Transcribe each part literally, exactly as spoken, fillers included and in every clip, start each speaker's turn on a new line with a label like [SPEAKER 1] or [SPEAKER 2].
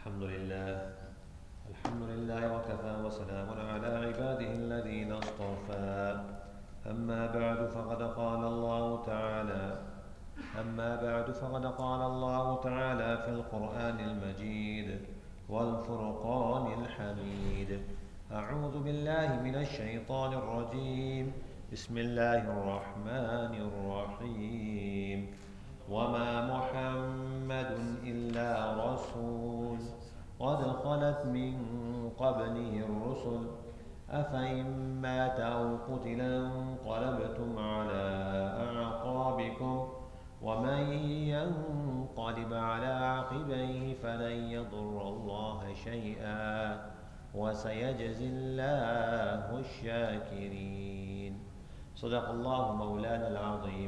[SPEAKER 1] الحمد لله الحمد لله وكفى وسلام على عباده الذين اصطفى أما بعد فقد قال الله تعالى أما بعد فقد قال الله تعالى في القرآن المجيد والفرقان الحميد أعوذ بالله من الشيطان الرجيم بسم الله الرحمن الرحيم وما محمد إلا رسول قد خلت من قبله الرسل أفإن مات أو قتل انقلبتم على أعقابكم ومن ينقلب على عقبيه فلن يضر الله شيئا وسيجزي الله الشاكرين صدق الله مولانا العظيم.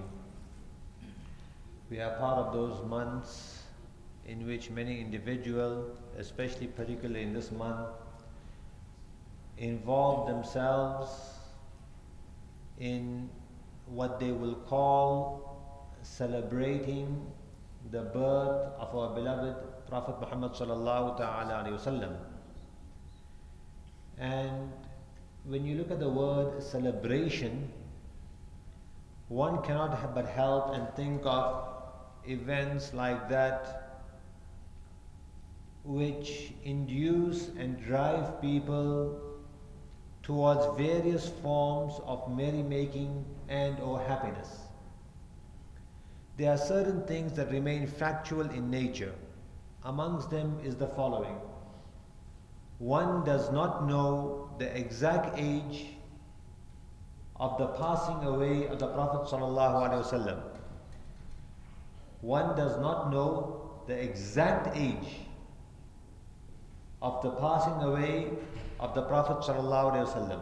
[SPEAKER 1] We are part of those months in which many individuals, especially particularly in this month, involve themselves in what they will call celebrating the birth of our beloved Prophet Muhammad sallallahu ta'ala alayhi wasallam. And when you look at the word celebration, one cannot but help and think of events like that which induce and drive people towards various forms of merrymaking and or happiness. There are certain things that remain factual in nature. Amongst them is the following. One does not know the exact age of the passing away of the Prophet sallallahu alaihi wasallam. One does not know the exact age of the passing away of the Prophet sallallahu alaihi wasallam.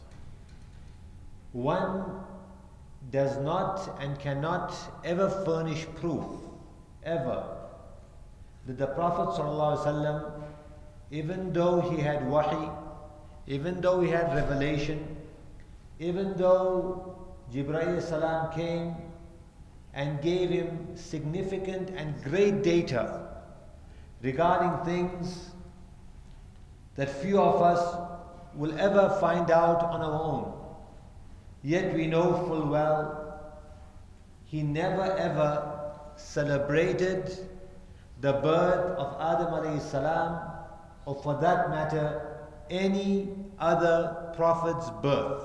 [SPEAKER 1] One does not and cannot ever furnish proof, ever, that the Prophet sallallahu alaihi wasallam, even though he had wahi, even though he had revelation, even though Jibreel salam came and gave him significant and great data regarding things that few of us will ever find out on our own. Yet we know full well he never ever celebrated the birth of Adam alayhi salam, or for that matter any other prophet's birth.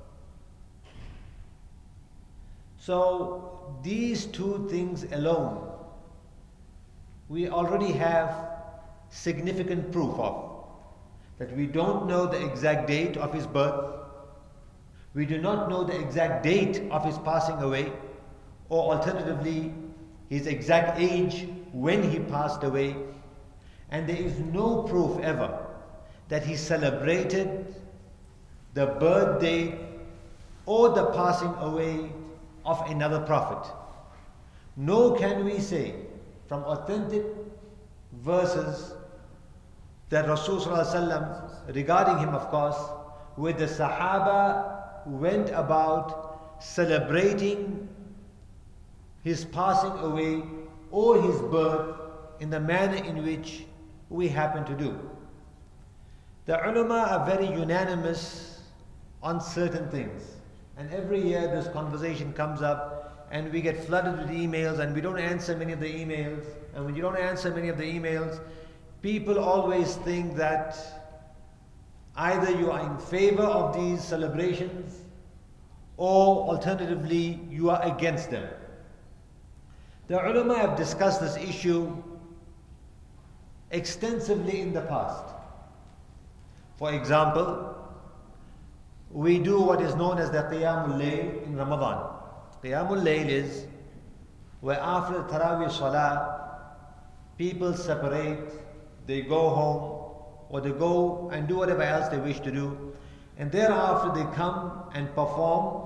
[SPEAKER 1] So these two things alone we already have significant proof of. That we don't know the exact date of his birth, we do not know the exact date of his passing away, or alternatively his exact age when he passed away, and there is no proof ever that he celebrated the birthday or the passing away of another prophet. Nor can we say from authentic verses that Rasulullah regarding him, of course, where the Sahaba went about celebrating his passing away or his birth in the manner in which we happen to do. The ulama are very unanimous on certain things, and every year this conversation comes up and we get flooded with emails and we don't answer many of the emails, and when you don't answer many of the emails, people always think that either you are in favor of these celebrations or alternatively you are against them. The ulama have discussed this issue extensively in the past. For example, we do what is known as the Qiyamul Layl in Ramadan. Qiyamul Layl is where after the Taraweeh Salah, people separate, they go home, or they go and do whatever else they wish to do, and thereafter they come and perform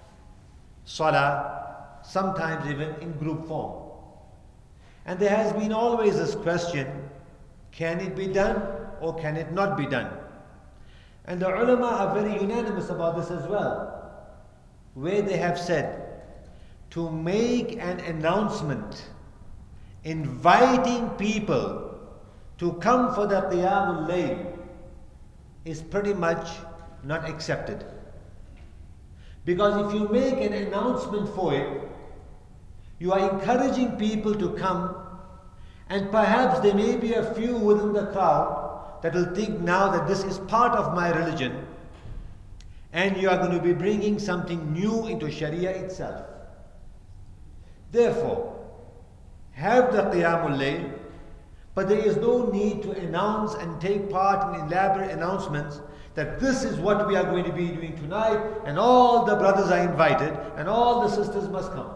[SPEAKER 1] Salah, sometimes even in group form. And there has been always this question, can it be done or can it not be done? And the ulama are very unanimous about this as well, where they have said to make an announcement inviting people to come for the Qiyamul Layl is pretty much not accepted. Because if you make an announcement for it, you are encouraging people to come, and perhaps there may be a few within the crowd that will think now that this is part of my religion, and you are going to be bringing something new into Sharia itself. Therefore, have the Qiyamul Layl, but there is no need to announce and take part in elaborate announcements that this is what we are going to be doing tonight, and all the brothers are invited, and all the sisters must come.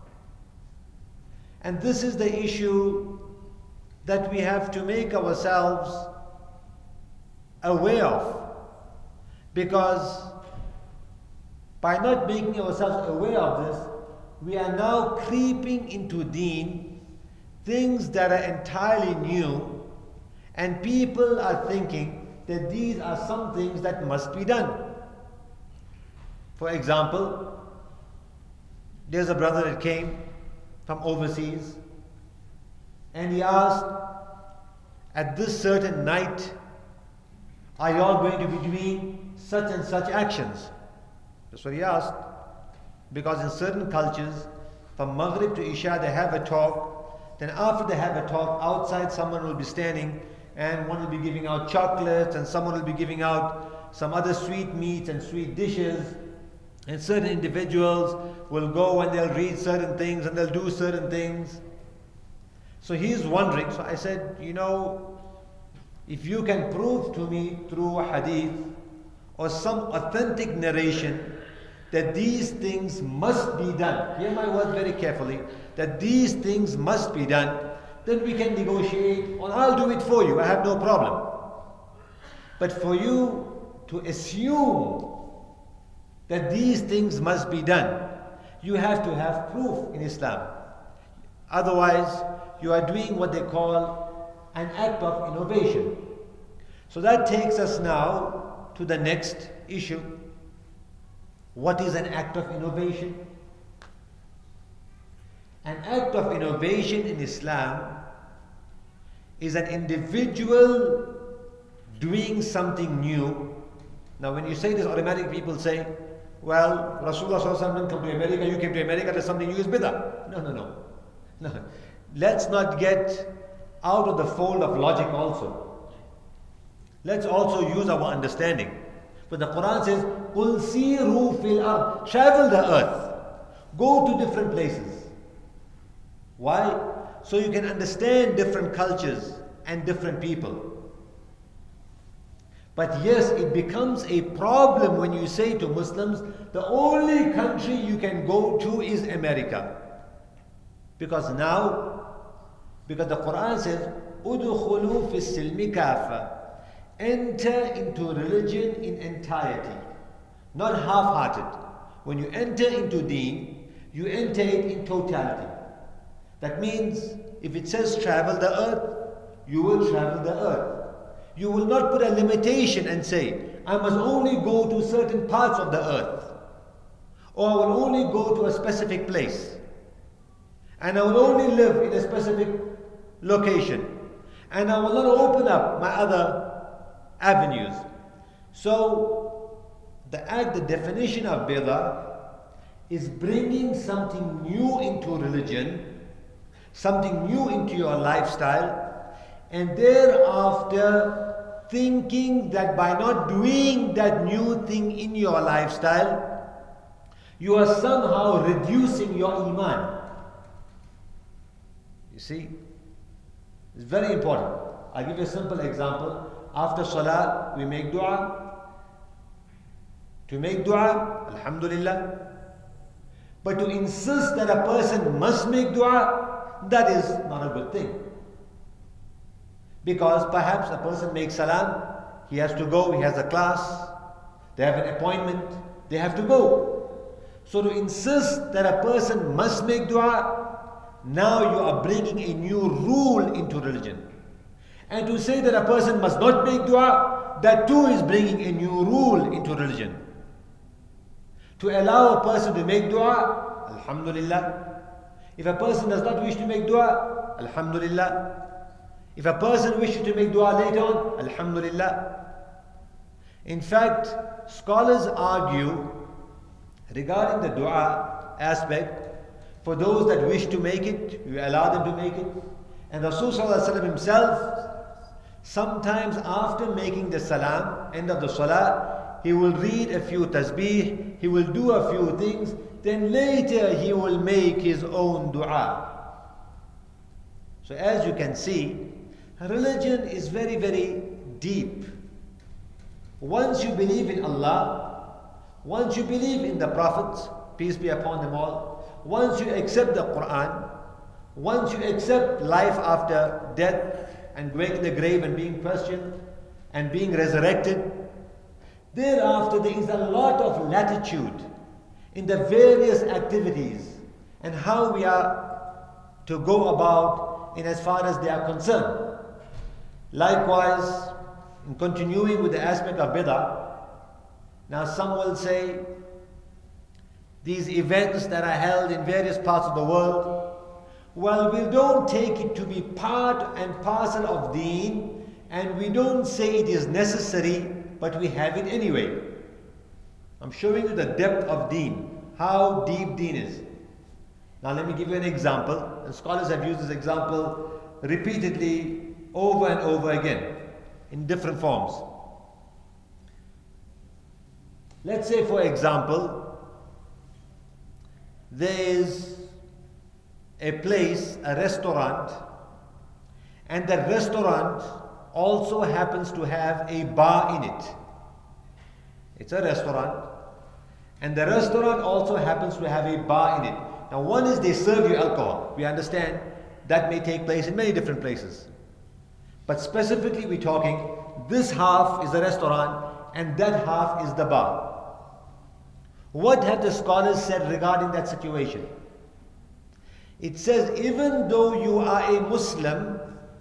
[SPEAKER 1] And this is the issue that we have to make ourselves aware of, because by not making ourselves aware of this, we are now creeping into Deen things that are entirely new, and people are thinking that these are some things that must be done. For example, there's a brother that came from overseas, and he asked, at this certain night, are you all going to be doing such and such actions? That's what he asked. Because in certain cultures, from Maghrib to Isha, they have a talk. Then after they have a talk, outside someone will be standing, and one will be giving out chocolates, and someone will be giving out some other sweet meats and sweet dishes. And certain individuals will go and they'll read certain things and they'll do certain things. So he's wondering. So I said, you know, if you can prove to me through a hadith or some authentic narration that these things must be done, hear my words very carefully, that these things must be done, then we can negotiate, or I'll do it for you, I have no problem. But for you to assume that these things must be done, you have to have proof in Islam. Otherwise, you are doing what they call an act of innovation. So that takes us now to the next issue. What is an act of innovation? An act of innovation in Islam is an individual doing something new. Now when you say this, automatically people say, well, Rasulullah sallallahu alaihi wasallam didn't come to America, you came to America, there's something new is bid'ah. No, no, no. No. Let's not get out of the fold of logic also. Let's also use our understanding. But the Quran says, قُلْ سِيرُوا فِي الْأَرْضِ, travel the earth, go to different places. Why? So you can understand different cultures and different people. But yes, it becomes a problem when you say to Muslims, the only country you can go to is America. Because now, because the Quran says, أُدْخُلُوا فِي السِّلْمِ كَافَةً, enter into religion in entirety, not half-hearted. When you enter into Deen, you enter it in totality. That means, if it says travel the earth, you will travel the earth. You will not put a limitation and say, I must only go to certain parts of the earth, or I will only go to a specific place, and I will only live in a specific location, and I will not open up my other avenues. So, the act, the definition of bid'ah is bringing something new into religion, something new into your lifestyle, and thereafter thinking that by not doing that new thing in your lifestyle, you are somehow reducing your iman. You see, it's very important. I'll give you a simple example. After salah, we make dua. To make dua, alhamdulillah. But to insist that a person must make dua, that is not a good thing. Because perhaps a person makes salam, he has to go, he has a class, they have an appointment, they have to go. So to insist that a person must make dua, now you are bringing a new rule into religion. And to say that a person must not make dua, that too is bringing a new rule into religion. To allow a person to make dua, alhamdulillah. If a person does not wish to make dua, alhamdulillah. If a person wishes to make dua later on, alhamdulillah. In fact, scholars argue regarding the dua aspect, for those that wish to make it, we allow them to make it. And Rasul Sallallahu Alaihi Wasallam himself, sometimes after making the salam, end of the salah, he will read a few tasbih, he will do a few things, then later he will make his own dua. So as you can see, religion is very, very deep. Once you believe in Allah, once you believe in the prophets, peace be upon them all, once you accept the Quran, once you accept life after death and going in the grave and being questioned and being resurrected, thereafter there is a lot of latitude in the various activities and how we are to go about in as far as they are concerned. Likewise, in continuing with the aspect of bid'ah, now some will say these events that are held in various parts of the world, well, we don't take it to be part and parcel of deen, and we don't say it is necessary, but we have it anyway. I'm showing you the depth of deen, how deep deen is. Now let me give you an example, and scholars have used this example repeatedly over and over again in different forms. Let's say, for example, there is a place, a restaurant, and the restaurant also happens to have a bar in it. It's a restaurant, and the restaurant also happens to have a bar in it. Now, one is they serve you alcohol. We understand that may take place in many different places. But specifically, we're talking this half is a restaurant and that half is the bar. What have the scholars said regarding that situation? It says, even though you are a Muslim,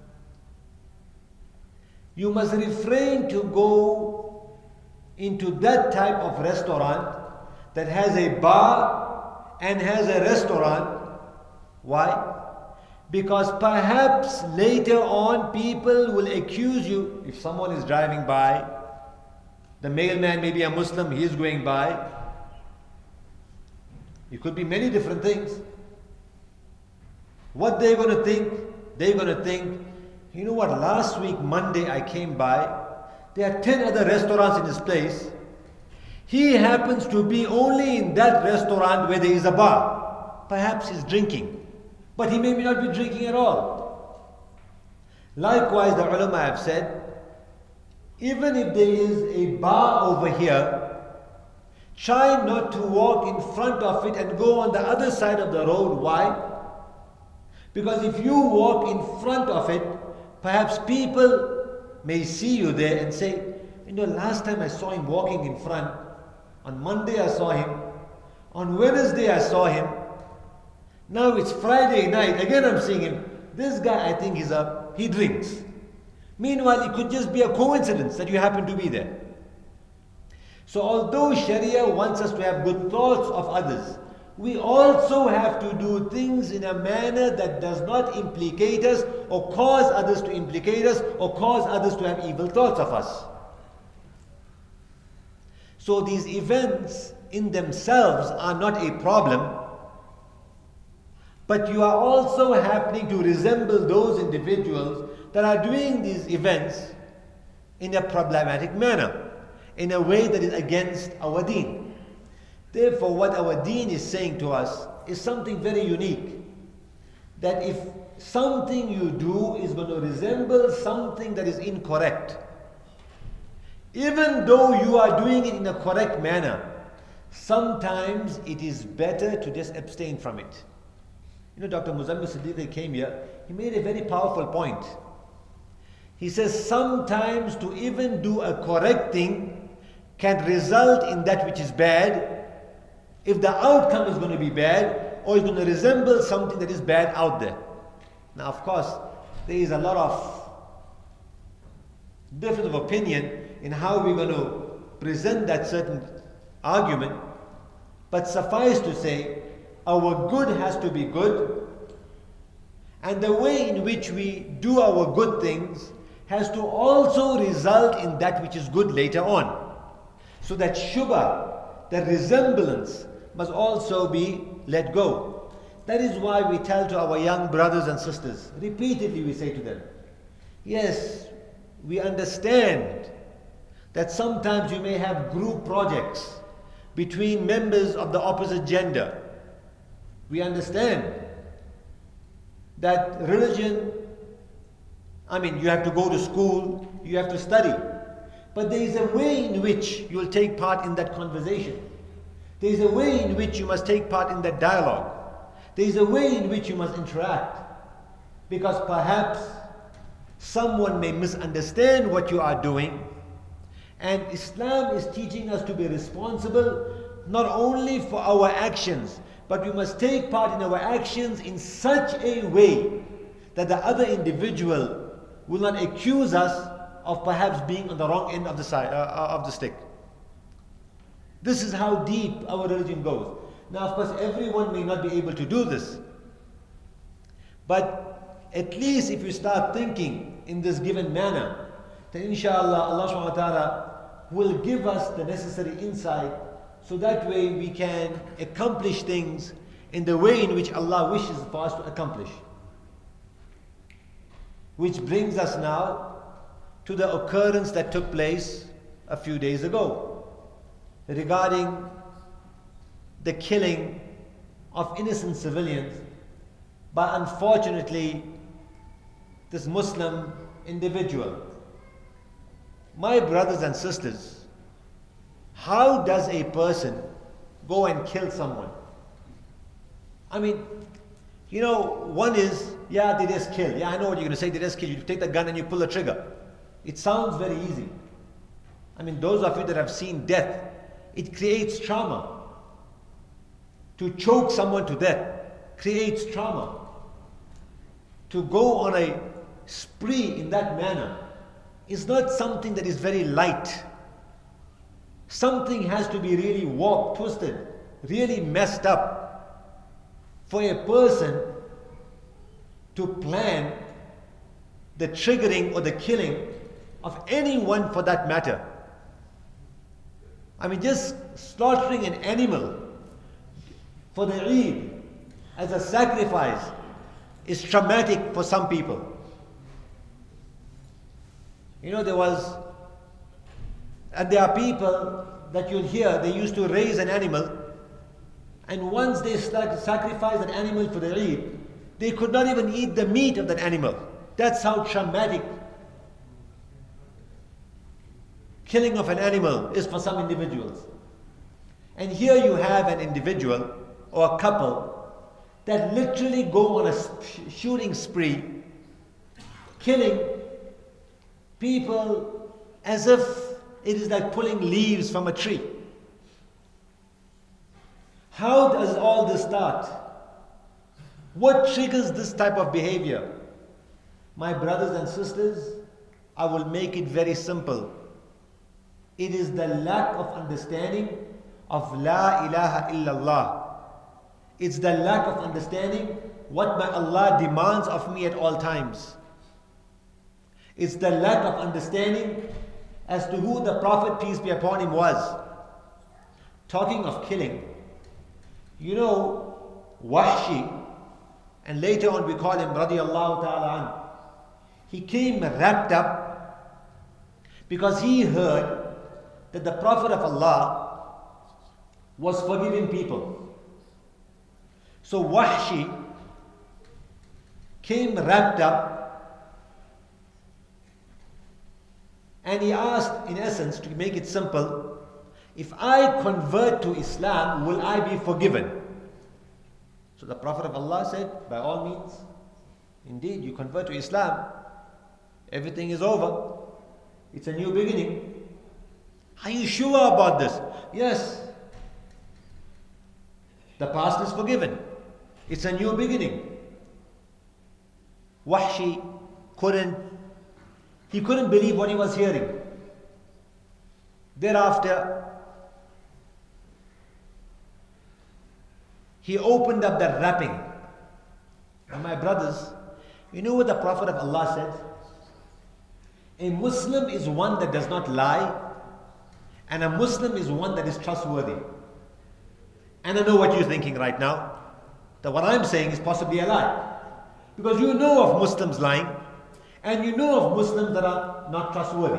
[SPEAKER 1] you must refrain to go into that type of restaurant that has a bar and has a restaurant. Why? Because perhaps later on people will accuse you. If someone is driving by, the mailman may be a Muslim, he is going by. It could be many different things. What they're going to think? They're going to think, you know what, last week Monday I came by, there are ten other restaurants in this place. He happens to be only in that restaurant where there is a bar. Perhaps he's drinking, but he may not be drinking at all. Likewise, the ulama have said, even if there is a bar over here, try not to walk in front of it and go on the other side of the road. Why? Because if you walk in front of it, perhaps people may see you there and say, you know, last time I saw him walking in front, on Monday I saw him, on Wednesday I saw him, now it's Friday night, again I'm seeing him. This guy, I think he's a, he drinks. Meanwhile, it could just be a coincidence that you happen to be there. So although Sharia wants us to have good thoughts of others, we also have to do things in a manner that does not implicate us or cause others to implicate us or cause others to have evil thoughts of us. So these events in themselves are not a problem, but you are also happening to resemble those individuals that are doing these events in a problematic manner, in a way that is against our deen. Therefore, what our deen is saying to us is something very unique. That if something you do is going to resemble something that is incorrect, even though you are doing it in a correct manner, sometimes it is better to just abstain from it. You know, Doctor Muzammil Siddiqui came here, he made a very powerful point. He says sometimes to even do a correct thing can result in that which is bad, if the outcome is going to be bad or is going to resemble something that is bad out there. Now, of course, there is a lot of difference of opinion in how we're going to present that certain argument, but suffice to say, our good has to be good And the way in which we do our good things has to also result in that which is good later on. So that shubha, the resemblance, must also be let go. That is why we tell to our young brothers and sisters, repeatedly we say to them, yes, we understand that sometimes you may have group projects between members of the opposite gender. We understand that religion, I mean, you have to go to school, you have to study. But there is a way in which you will take part in that conversation. There is a way in which you must take part in that dialogue. There is a way in which you must interact. Because perhaps someone may misunderstand what you are doing. And Islam is teaching us to be responsible not only for our actions, but we must take part in our actions in such a way that the other individual will not accuse us of perhaps being on the wrong end of the side, uh, of the stick. This is how deep our religion goes. Now, of course, everyone may not be able to do this. But at least if you start thinking in this given manner, then inshallah, Allah subhanahu wa ta'ala will give us the necessary insight, so that way we can accomplish things in the way in which Allah wishes for us to accomplish. Which brings us now to the occurrence that took place a few days ago regarding the killing of innocent civilians by, unfortunately, this Muslim individual. My brothers and sisters, how does a person go and kill someone? I mean, you know, one is, yeah, they just kill. Yeah, I know what you're going to say, they just kill. You take the gun and you pull the trigger. It sounds very easy. I mean, those of you that have seen death, it creates trauma. To choke someone to death creates trauma. To go on a spree in that manner is not something that is very light. Something has to be really warped, twisted, really messed up for a person to plan the triggering or the killing of anyone for that matter. I mean, just slaughtering an animal for the Eid as a sacrifice is traumatic for some people. You know, there was, and there are people that you'll hear, they used to raise an animal, and once they sacrificed an animal for the Eid, they could not even eat the meat of that animal. That's how traumatic killing of an animal is for some individuals. And here you have an individual or a couple that literally go on a shooting spree, killing people as if it is like pulling leaves from a tree. How does all this start? What triggers this type of behavior? My brothers and sisters, I will make it very simple. It is the lack of understanding of La ilaha illallah. It's the lack of understanding what my Allah demands of me at all times. It's the lack of understanding as to who the Prophet, peace be upon him, was. Talking of killing, you know, Wahshi, and later on we call him radiyallahu ta'ala an. He came wrapped up because he heard that the Prophet of Allah was forgiving people. So Wahshi came wrapped up and he asked, in essence, to make it simple, if I convert to Islam, will I be forgiven? So the Prophet of Allah said, by all means, indeed, you convert to Islam, everything is over. It's a new beginning. Are you sure about this? Yes. The past is forgiven. It's a new beginning. Wahshi couldn't, he couldn't believe what he was hearing. Thereafter, he opened up the wrapping. And my brothers, You know what the Prophet of Allah said? A Muslim is one that does not lie, and a Muslim is one that is trustworthy. And I know what you're thinking right now, that what I'm saying is possibly a lie. Because you know of Muslims lying, and you know of Muslims that are not trustworthy.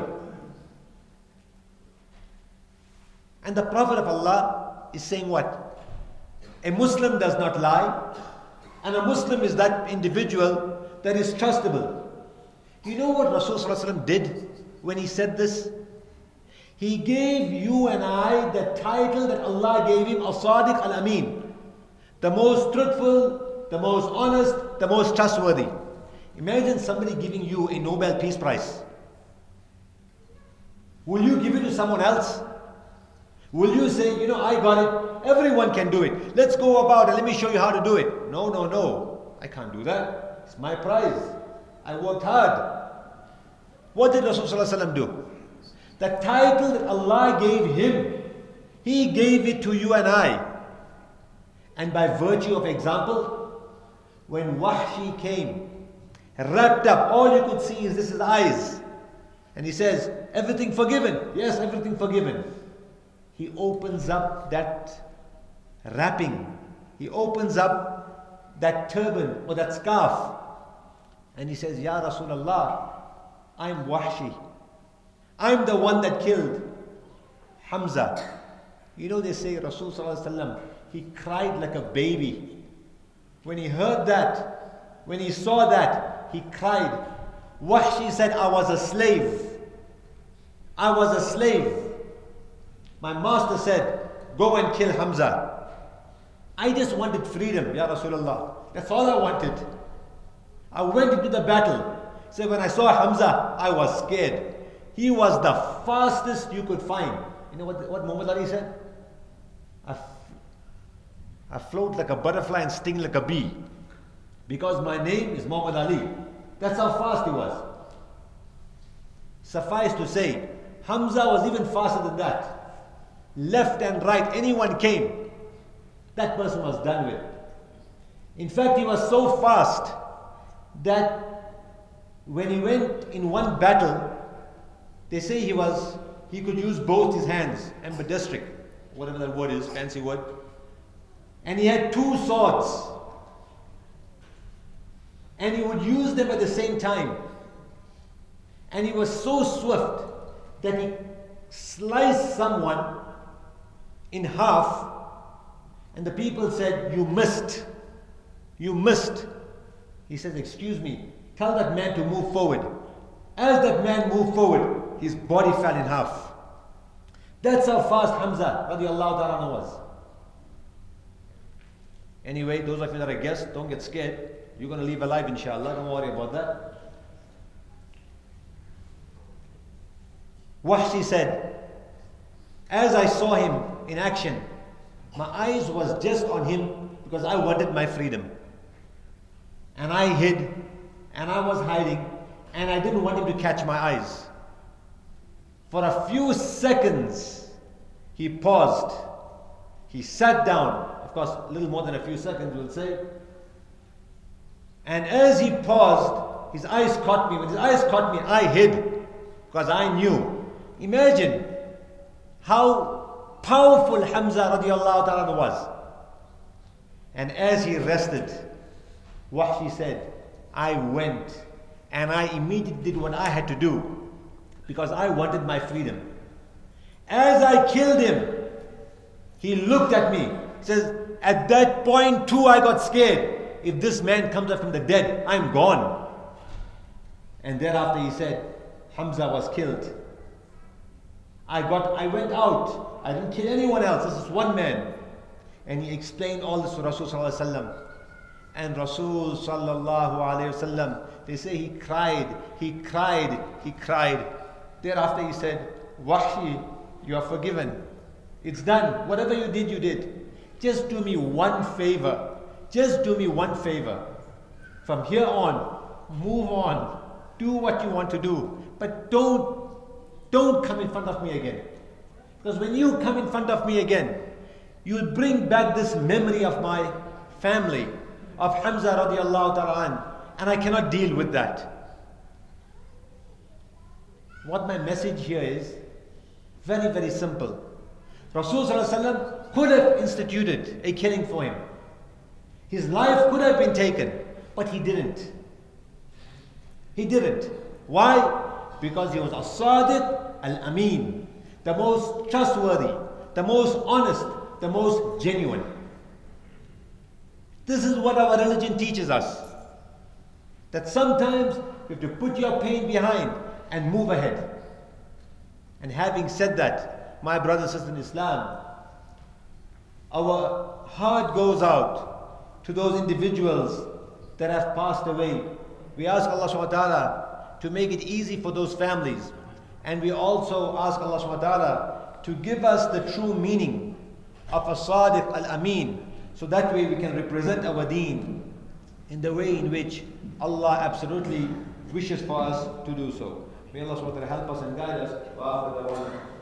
[SPEAKER 1] And the Prophet of Allah is saying what? A Muslim does not lie, and a Muslim is that individual that is trustable. You know what Rasulullah did when he said this? He gave you and I the title that Allah gave him, As-Sadiq Al-Amin, the most truthful, the most honest, the most trustworthy. Imagine somebody giving you a Nobel Peace Prize. Will you give it to someone else? Will you say, you know, I got it, everyone can do it. Let's go about it, let me show you how to do it. No, no, no, I can't do that. It's my prize. I worked hard. What did Rasulullah do? The title that Allah gave him, He gave it to you and I. And by virtue of example, when Wahshi came, wrapped up, all you could see is this is eyes. And he says, everything forgiven. Yes, everything forgiven. He opens up that wrapping. He opens up that turban or that scarf. And he says, Ya Rasulullah, I'm Wahshi. I'm the one that killed Hamza. You know, they say Rasulullah, he cried like a baby. When he heard that, when he saw that, he cried. Wahshi said, I was a slave. I was a slave. My master said, go and kill Hamza. I just wanted freedom, Ya Rasulullah. That's all I wanted. I went into the battle. So when I saw Hamza, I was scared. He was the fastest you could find. You know what, what Muhammad Ali said? I, f- I float like a butterfly and sting like a bee. Because my name is Muhammad Ali. That's how fast he was. Suffice to say, Hamza was even faster than that. Left and right, anyone came, that person was done with. In fact, he was so fast that when he went in one battle, they say he was, he could use both his hands, ambidextric, whatever that word is, fancy word. And he had two swords. And he would use them at the same time. And he was so swift that he sliced someone in half, and the people said, you missed. You missed. He says, excuse me, tell that man to move forward. As that man moved forward, his body fell in half. That's how fast Hamza radiallahu ta'ala was. Anyway, those of you that are guests, don't get scared. You're going to leave alive, inshallah. Don't worry about that. Wahshi said, as I saw him in action, my eyes was just on him because I wanted my freedom. And I hid, and I was hiding, and I didn't want him to catch my eyes. For a few seconds, he paused. He sat down. Of course, a little more than a few seconds, we'll say. And as he paused, his eyes caught me. When his eyes caught me, I hid because I knew. Imagine how powerful Hamza radiallahu ta'ala was. And as he rested, Wahshi said, I went and I immediately did what I had to do because I wanted my freedom. As I killed him, he looked at me. He says, at that point too I got scared. If this man comes up from the dead, I'm gone. And thereafter he said, Hamza was killed. I got, I went out. I didn't kill anyone else. This is one man. And he explained all this to Rasul sallallahu alaihi wasallam. And Rasul sallallahu alaihi wasallam, they say he cried, he cried, he cried. Thereafter he said, Wahshi, you are forgiven. It's done. Whatever you did, you did. Just do me one favor. Just do me one favor. From here on, move on. Do what you want to do. But don't, don't come in front of me again. Because when you come in front of me again, you'll bring back this memory of my family, of Hamza radiallahu ta'ala an. and I cannot deal with that. What my message here is very, very simple. Rasulullah could have instituted a killing for him. His life could have been taken, but he didn't. He didn't. Why? Because he was as-Sadiq al-Amin, the most trustworthy, the most honest, the most genuine. This is what our religion teaches us. That sometimes you have to put your pain behind and move ahead. And having said that, my brothers and sisters in Islam, our heart goes out to those individuals that have passed away. We ask Allah subhanahu wa ta'ala to make it easy for those families. And we also ask Allah subhanahu wa ta'ala to give us the true meaning of as-Sadiq al-Amin, so that way we can represent our deen in the way in which Allah absolutely wishes for us to do so. May Allah subhanahu wa ta'ala help us and guide us.